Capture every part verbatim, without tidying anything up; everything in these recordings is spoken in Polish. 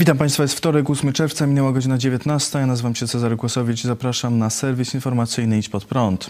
Witam Państwa, jest wtorek, ósmego czerwca, minęła godzina dziewiętnasta. Ja nazywam się Cezary Kłosowicz i zapraszam na serwis informacyjny Idź Pod Prąd.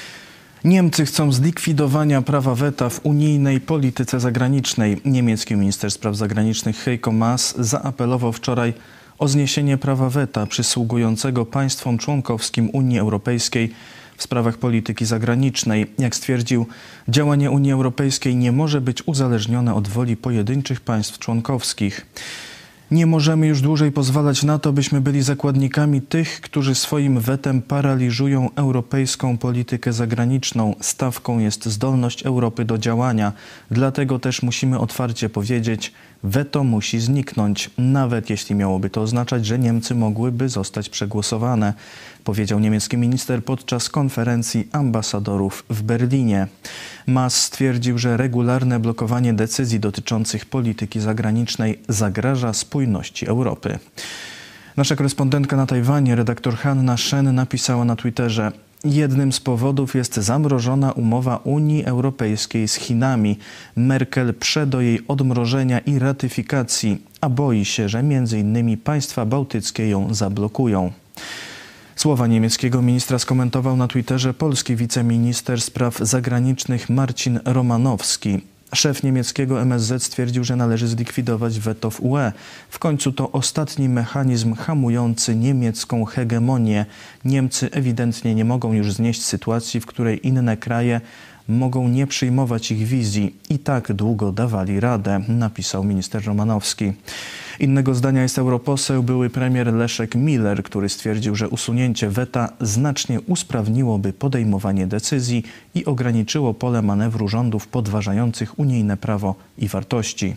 Niemcy chcą zlikwidowania prawa weta w unijnej polityce zagranicznej. Niemiecki minister spraw zagranicznych Heiko Maas zaapelował wczoraj o zniesienie prawa weta przysługującego państwom członkowskim Unii Europejskiej w sprawach polityki zagranicznej. Jak stwierdził, działanie Unii Europejskiej nie może być uzależnione od woli pojedynczych państw członkowskich. Nie możemy już dłużej pozwalać na to, byśmy byli zakładnikami tych, którzy swoim wetem paraliżują europejską politykę zagraniczną. Stawką jest zdolność Europy do działania. Dlatego też musimy otwarcie powiedzieć, weto musi zniknąć, nawet jeśli miałoby to oznaczać, że Niemcy mogłyby zostać przegłosowane, powiedział niemiecki minister podczas konferencji ambasadorów w Berlinie. Maas stwierdził, że regularne blokowanie decyzji dotyczących polityki zagranicznej zagraża spójności Europy. Nasza korespondentka na Tajwanie, redaktor Hanna Shen, napisała na Twitterze: jednym z powodów jest zamrożona umowa Unii Europejskiej z Chinami. Merkel prze do jej odmrożenia i ratyfikacji, a boi się, że między innymi państwa bałtyckie ją zablokują. Słowa niemieckiego ministra skomentował na Twitterze polski wiceminister spraw zagranicznych Marcin Romanowski. Szef niemieckiego M S Z stwierdził, że należy zlikwidować weto w U E. W końcu to ostatni mechanizm hamujący niemiecką hegemonię. Niemcy ewidentnie nie mogą już znieść sytuacji, w której inne kraje mogą nie przyjmować ich wizji. I tak długo dawali radę, napisał minister Romanowski. Innego zdania jest europoseł, były premier Leszek Miller, który stwierdził, że usunięcie weta znacznie usprawniłoby podejmowanie decyzji i ograniczyło pole manewru rządów podważających unijne prawo i wartości.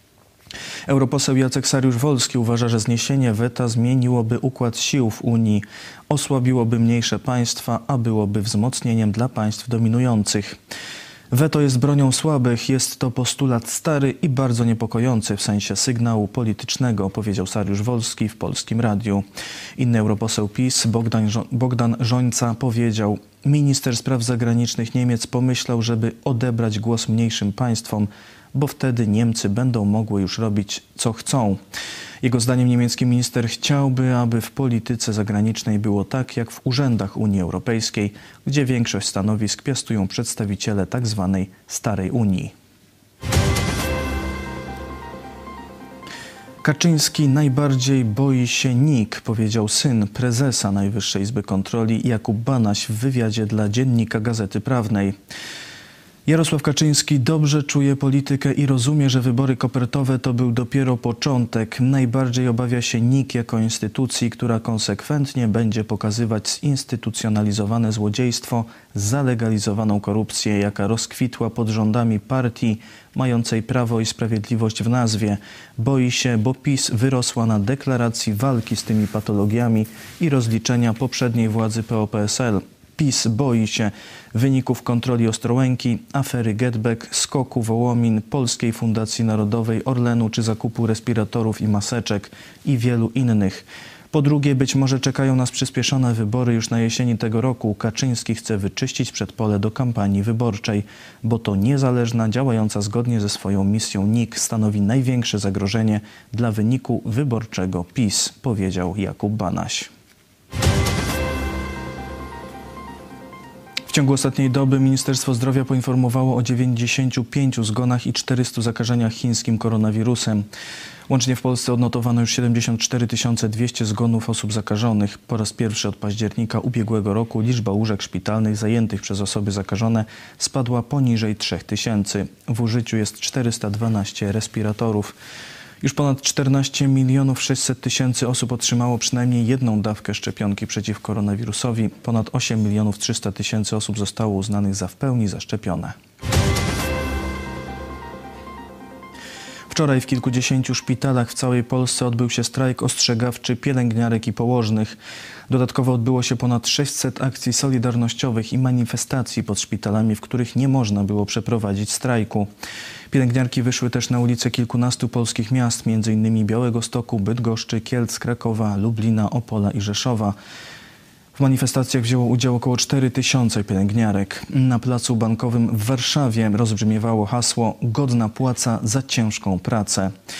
Europoseł Jacek Saryusz-Wolski uważa, że zniesienie weta zmieniłoby układ sił w Unii, osłabiłoby mniejsze państwa, a byłoby wzmocnieniem dla państw dominujących. Weto jest bronią słabych, jest to postulat stary i bardzo niepokojący w sensie sygnału politycznego, powiedział Saryusz-Wolski w Polskim Radiu. Inny europoseł PiS, Bogdan, Bogdan Rzońca, powiedział: minister spraw zagranicznych Niemiec pomyślał, żeby odebrać głos mniejszym państwom, bo wtedy Niemcy będą mogły już robić, co chcą. Jego zdaniem niemiecki minister chciałby, aby w polityce zagranicznej było tak, jak w urzędach Unii Europejskiej, gdzie większość stanowisk piastują przedstawiciele tzw. Starej Unii. Kaczyński najbardziej boi się N I K, powiedział syn prezesa Najwyższej Izby Kontroli Jakub Banaś w wywiadzie dla Dziennika Gazety Prawnej. Jarosław Kaczyński dobrze czuje politykę i rozumie, że wybory kopertowe to był dopiero początek. Najbardziej obawia się N I K jako instytucji, która konsekwentnie będzie pokazywać zinstytucjonalizowane złodziejstwo, zalegalizowaną korupcję, jaka rozkwitła pod rządami partii mającej Prawo i Sprawiedliwość w nazwie. Boi się, bo PiS wyrosła na deklaracji walki z tymi patologiami i rozliczenia poprzedniej władzy P O P S L. PiS boi się wyników kontroli Ostrołęki, afery GetBack, skoku Wołomin, Polskiej Fundacji Narodowej, Orlenu czy zakupu respiratorów i maseczek i wielu innych. Po drugie, być może czekają nas przyspieszone wybory już na jesieni tego roku. Kaczyński chce wyczyścić przedpole do kampanii wyborczej, bo to niezależna, działająca zgodnie ze swoją misją N I K stanowi największe zagrożenie dla wyniku wyborczego PiS, powiedział Jakub Banaś. W ciągu ostatniej doby Ministerstwo Zdrowia poinformowało o dziewięćdziesięciu pięciu zgonach i czterystu zakażeniach chińskim koronawirusem. Łącznie w Polsce odnotowano już siedemdziesiąt cztery tysiące dwieście zgonów osób zakażonych. Po raz pierwszy od października ubiegłego roku liczba łóżek szpitalnych zajętych przez osoby zakażone spadła poniżej trzech tysięcy. W użyciu jest czterysta dwanaście respiratorów. Już ponad czternaście milionów sześćset tysięcy osób otrzymało przynajmniej jedną dawkę szczepionki przeciw koronawirusowi. Ponad osiem milionów trzysta tysięcy osób zostało uznanych za w pełni zaszczepione. Wczoraj w kilkudziesięciu szpitalach w całej Polsce odbył się strajk ostrzegawczy pielęgniarek i położnych. Dodatkowo odbyło się ponad sześćset akcji solidarnościowych i manifestacji pod szpitalami, w których nie można było przeprowadzić strajku. Pielęgniarki wyszły też na ulice kilkunastu polskich miast, między innymi Białegostoku, Bydgoszczy, Kielc, Krakowa, Lublina, Opola i Rzeszowa. W manifestacjach wzięło udział około cztery tysiące pielęgniarek. Na placu Bankowym w Warszawie rozbrzmiewało hasło „Godna płaca za ciężką pracę”.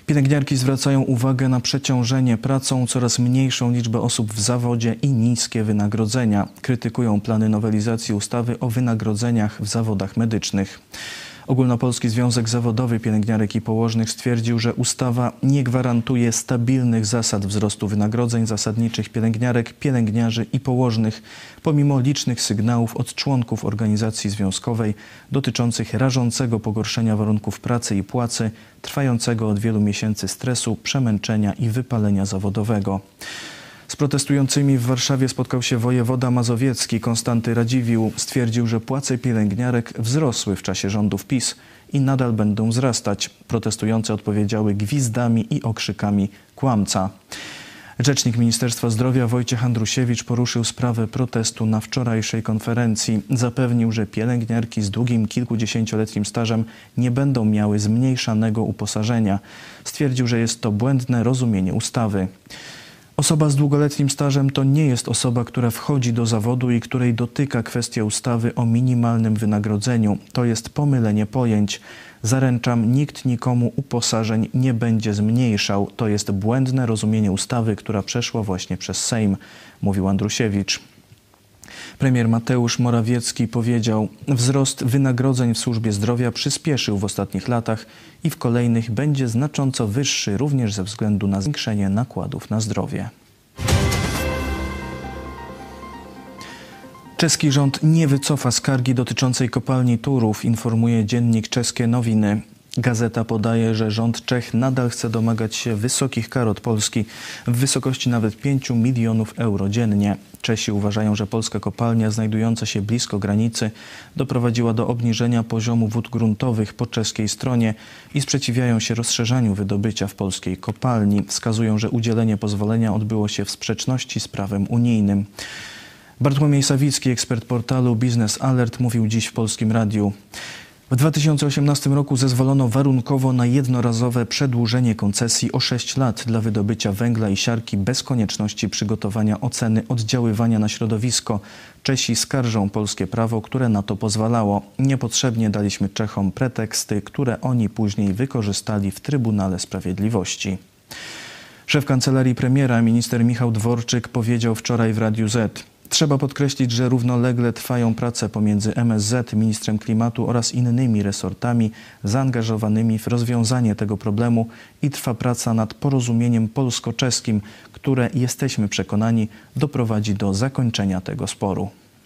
Pielęgniarki zwracają uwagę na przeciążenie pracą, coraz mniejszą liczbę osób w zawodzie i niskie wynagrodzenia. Krytykują plany nowelizacji ustawy o wynagrodzeniach w zawodach medycznych. Ogólnopolski Związek Zawodowy Pielęgniarek i Położnych stwierdził, że ustawa nie gwarantuje stabilnych zasad wzrostu wynagrodzeń zasadniczych pielęgniarek, pielęgniarzy i położnych, pomimo licznych sygnałów od członków organizacji związkowej dotyczących rażącego pogorszenia warunków pracy i płacy, trwającego od wielu miesięcy stresu, przemęczenia i wypalenia zawodowego. Z protestującymi w Warszawie spotkał się wojewoda mazowiecki Konstanty Radziwiłł. Stwierdził, że płace pielęgniarek wzrosły w czasie rządów PiS i nadal będą wzrastać. Protestujące odpowiedziały gwizdami i okrzykami kłamca. Rzecznik Ministerstwa Zdrowia Wojciech Andrusiewicz poruszył sprawę protestu na wczorajszej konferencji. Zapewnił, że pielęgniarki z długim kilkudziesięcioletnim stażem nie będą miały zmniejszanego uposażenia. Stwierdził, że jest to błędne rozumienie ustawy. Osoba z długoletnim stażem to nie jest osoba, która wchodzi do zawodu i której dotyka kwestia ustawy o minimalnym wynagrodzeniu. To jest pomylenie pojęć. Zaręczam, nikt nikomu uposażeń nie będzie zmniejszał. To jest błędne rozumienie ustawy, która przeszła właśnie przez Sejm, mówił Andrusiewicz. Premier Mateusz Morawiecki powiedział, wzrost wynagrodzeń w służbie zdrowia przyspieszył w ostatnich latach i w kolejnych będzie znacząco wyższy również ze względu na zwiększenie nakładów na zdrowie. Czeski rząd nie wycofa skargi dotyczącej kopalni Turów, informuje dziennik Czeskie Nowiny. Gazeta podaje, że rząd Czech nadal chce domagać się wysokich kar od Polski w wysokości nawet pięciu milionów euro dziennie. Czesi uważają, że polska kopalnia znajdująca się blisko granicy doprowadziła do obniżenia poziomu wód gruntowych po czeskiej stronie i sprzeciwiają się rozszerzaniu wydobycia w polskiej kopalni. Wskazują, że udzielenie pozwolenia odbyło się w sprzeczności z prawem unijnym. Bartłomiej Sawicki, ekspert portalu Biznes Alert, mówił dziś w Polskim Radiu. W dwa tysiące osiemnastym roku zezwolono warunkowo na jednorazowe przedłużenie koncesji o sześć lat dla wydobycia węgla i siarki bez konieczności przygotowania oceny oddziaływania na środowisko. Czesi skarżą polskie prawo, które na to pozwalało. Niepotrzebnie daliśmy Czechom preteksty, które oni później wykorzystali w Trybunale Sprawiedliwości. Szef kancelarii premiera, minister Michał Dworczyk, powiedział wczoraj w Radiu Z. Trzeba podkreślić, że równolegle trwają prace pomiędzy M S Z, ministrem klimatu oraz innymi resortami zaangażowanymi w rozwiązanie tego problemu i trwa praca nad porozumieniem polsko-czeskim, które jesteśmy przekonani doprowadzi do zakończenia tego sporu.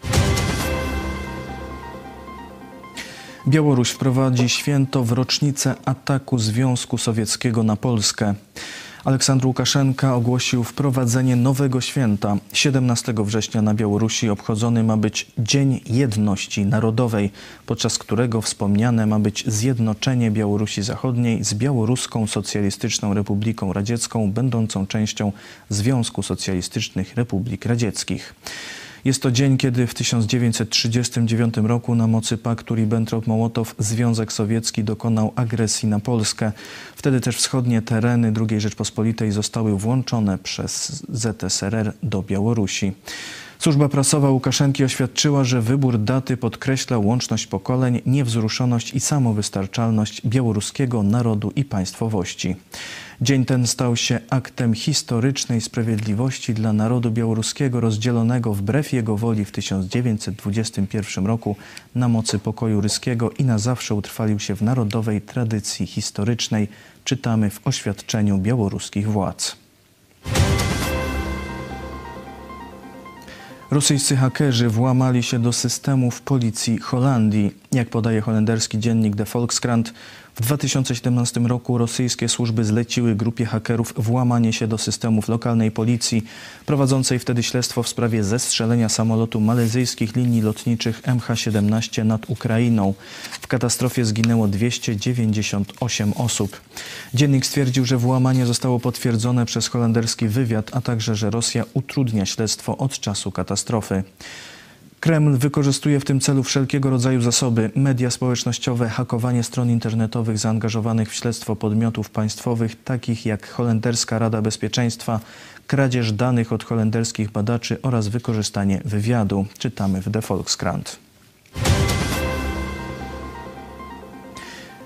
Białoruś wprowadzi święto w rocznicę ataku Związku Sowieckiego na Polskę. Aleksandr Łukaszenka ogłosił wprowadzenie nowego święta. siedemnastego września na Białorusi obchodzony ma być Dzień Jedności Narodowej, podczas którego wspomniane ma być zjednoczenie Białorusi Zachodniej z Białoruską Socjalistyczną Republiką Radziecką, będącą częścią Związku Socjalistycznych Republik Radzieckich. Jest to dzień, kiedy w tysiąc dziewięćset trzydziestym dziewiątym roku na mocy paktu Ribbentrop-Mołotow Związek Sowiecki dokonał agresji na Polskę. Wtedy też wschodnie tereny drugiej Rzeczpospolitej zostały włączone przez Z S R R do Białorusi. Służba prasowa Łukaszenki oświadczyła, że wybór daty podkreśla łączność pokoleń, niewzruszoność i samowystarczalność białoruskiego narodu i państwowości. Dzień ten stał się aktem historycznej sprawiedliwości dla narodu białoruskiego rozdzielonego wbrew jego woli w tysiąc dziewięćset dwudziestym pierwszym roku na mocy pokoju ryskiego i na zawsze utrwalił się w narodowej tradycji historycznej, czytamy w oświadczeniu białoruskich władz. Rosyjscy hakerzy włamali się do systemów policji Holandii. Jak podaje holenderski dziennik De Volkskrant, w dwa tysiące siedemnastym roku rosyjskie służby zleciły grupie hakerów włamanie się do systemów lokalnej policji, prowadzącej wtedy śledztwo w sprawie zestrzelenia samolotu malezyjskich linii lotniczych M H siedemnaście nad Ukrainą. W katastrofie zginęło dwieście dziewięćdziesiąt osiem osób. Dziennik stwierdził, że włamanie zostało potwierdzone przez holenderski wywiad, a także, że Rosja utrudnia śledztwo od czasu katastrofy. Kreml wykorzystuje w tym celu wszelkiego rodzaju zasoby, media społecznościowe, hakowanie stron internetowych zaangażowanych w śledztwo podmiotów państwowych, takich jak Holenderska Rada Bezpieczeństwa, kradzież danych od holenderskich badaczy oraz wykorzystanie wywiadu, czytamy w De Volkskrant.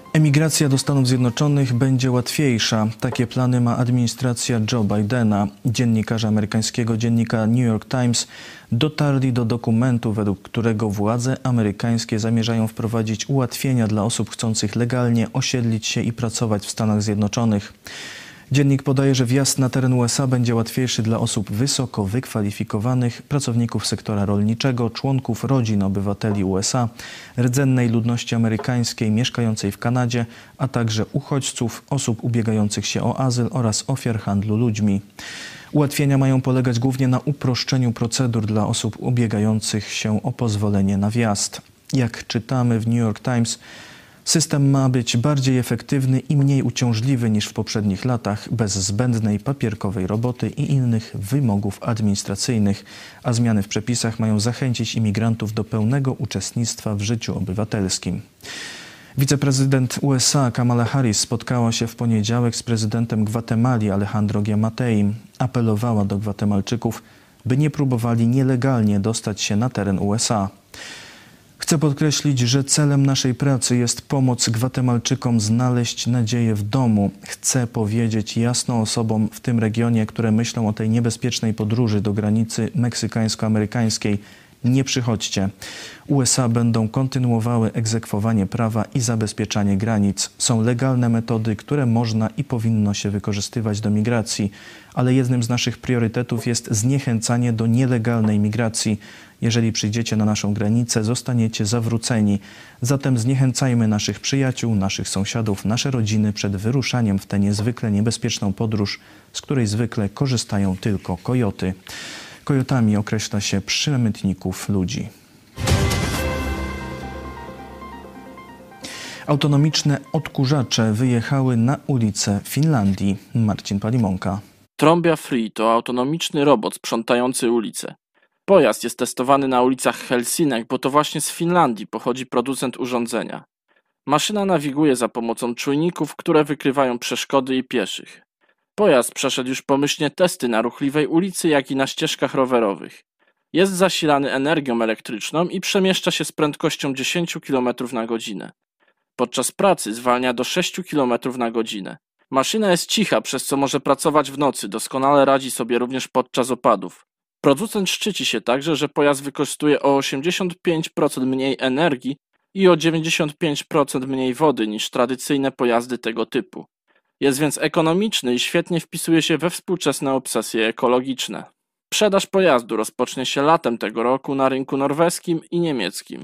Emigracja do Stanów Zjednoczonych będzie łatwiejsza. Takie plany ma administracja Joe Bidena. Dziennikarze amerykańskiego dziennika New York Times dotarli do dokumentu, według którego władze amerykańskie zamierzają wprowadzić ułatwienia dla osób chcących legalnie osiedlić się i pracować w Stanach Zjednoczonych. Dziennik podaje, że wjazd na teren U S A będzie łatwiejszy dla osób wysoko wykwalifikowanych, pracowników sektora rolniczego, członków rodzin obywateli U S A, rdzennej ludności amerykańskiej mieszkającej w Kanadzie, a także uchodźców, osób ubiegających się o azyl oraz ofiar handlu ludźmi. Ułatwienia mają polegać głównie na uproszczeniu procedur dla osób ubiegających się o pozwolenie na wjazd. Jak czytamy w New York Times, system ma być bardziej efektywny i mniej uciążliwy niż w poprzednich latach, bez zbędnej papierkowej roboty i innych wymogów administracyjnych, a zmiany w przepisach mają zachęcić imigrantów do pełnego uczestnictwa w życiu obywatelskim. Wiceprezydent U S A Kamala Harris spotkała się w poniedziałek z prezydentem Gwatemali Alejandro Giammatteim. Apelowała do Gwatemalczyków, by nie próbowali nielegalnie dostać się na teren U S A. Chcę podkreślić, że celem naszej pracy jest pomoc Gwatemalczykom znaleźć nadzieję w domu. Chcę powiedzieć jasno osobom w tym regionie, które myślą o tej niebezpiecznej podróży do granicy meksykańsko-amerykańskiej: nie przychodźcie. U S A będą kontynuowały egzekwowanie prawa i zabezpieczanie granic. Są legalne metody, które można i powinno się wykorzystywać do migracji, ale jednym z naszych priorytetów jest zniechęcanie do nielegalnej migracji. Jeżeli przyjdziecie na naszą granicę, zostaniecie zawróceni. Zatem zniechęcajmy naszych przyjaciół, naszych sąsiadów, nasze rodziny przed wyruszaniem w tę niezwykle niebezpieczną podróż, z której zwykle korzystają tylko kojoty. Kojotami określa się przemytników ludzi. Autonomiczne odkurzacze wyjechały na ulice Finlandii. Marcin Palimonka. Trombia Free to autonomiczny robot sprzątający ulice. Pojazd jest testowany na ulicach Helsinek, bo to właśnie z Finlandii pochodzi producent urządzenia. Maszyna nawiguje za pomocą czujników, które wykrywają przeszkody i pieszych. Pojazd przeszedł już pomyślnie testy na ruchliwej ulicy, jak i na ścieżkach rowerowych. Jest zasilany energią elektryczną i przemieszcza się z prędkością dziesięć kilometrów na godzinę. Podczas pracy zwalnia do sześć kilometrów na godzinę. Maszyna jest cicha, przez co może pracować w nocy, doskonale radzi sobie również podczas opadów. Producent szczyci się także, że pojazd wykorzystuje o osiemdziesiąt pięć procent mniej energii i o dziewięćdziesiąt pięć procent mniej wody niż tradycyjne pojazdy tego typu. Jest więc ekonomiczny i świetnie wpisuje się we współczesne obsesje ekologiczne. Sprzedaż pojazdu rozpocznie się latem tego roku na rynku norweskim i niemieckim.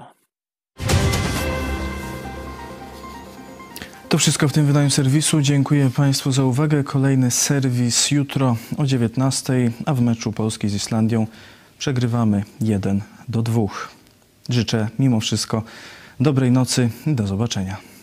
To wszystko w tym wydaniu serwisu. Dziękuję Państwu za uwagę. Kolejny serwis jutro o dziewiętnastej, a w meczu Polski z Islandią przegrywamy jeden do dwóch. Życzę mimo wszystko dobrej nocy i do zobaczenia.